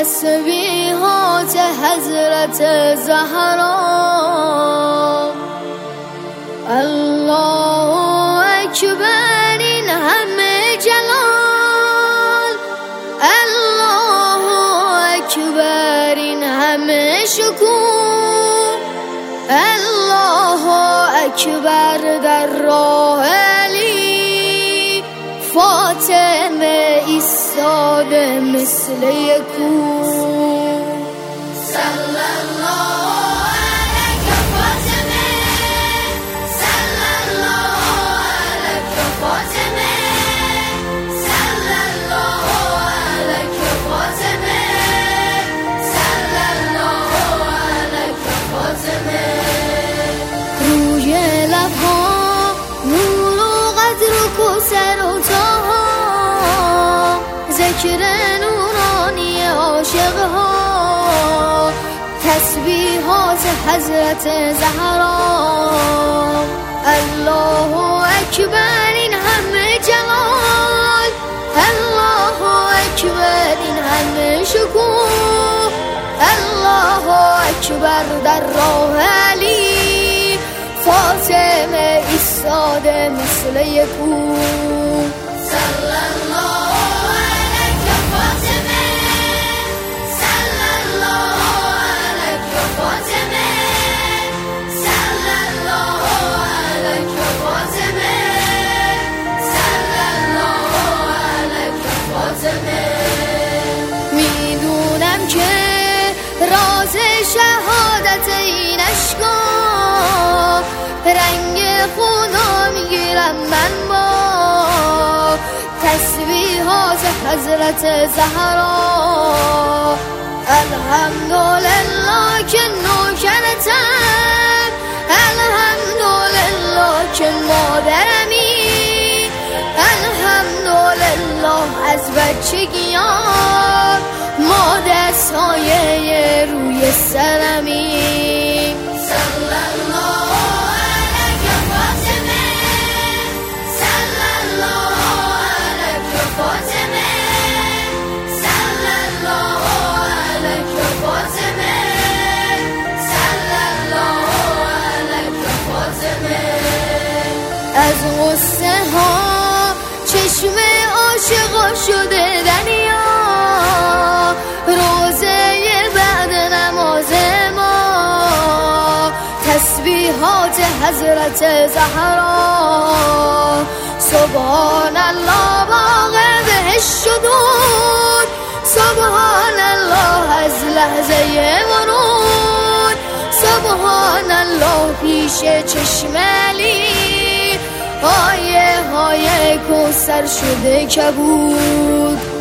تسبیحات حضرت زهرا. الله اکبر این همه جلال، الله اکبر این همه شکوه، الله اکبر در راه علی، فاطمه ایستاده مثل یک کوه. صلی الله علیک فاطمه، صلی الله علیک فاطمه، صلی الله علیک فاطمه، صلی الله علیک فاطمه. روی لبها نور و قدر و کوثر و طاها، ذکر نورانی عاشقها، تسبیحات حضرت زهرا. الله اکبر این همه جلال، الله اکبر این همه شکوه، الله اکبر در راه علی، فاطمه ایستاده مثل یک کوه. صلی الله علیک فاطمه، صلی الله علیک فاطمه، صلی الله علیک فاطمه، صلی الله علیک فاطمه. میدونم که راز شهادت این اشکا، رنگ خدا میگیرم من با تسبیحات حضرت زهرا. الحمدلله که نوکرتم، الحمدلله که مادرمی، الحمدلله از بچگیام مادر سایه روی سرمی. صلی الله علیک فاطمه، صلی الله علیک فاطمه، صلی الله علیک فاطمه، صلی الله علیک فاطمه. از غصه ها چشم عاشقا شده دریا، روزه بعد نماز ما تسبیحات حضرت زهرا. سبحان الله باغ بهشت شدود، سبحان الله از لحظه ورود، سبحان الله پیش چشم علی، آیه های کوثر شده کبود.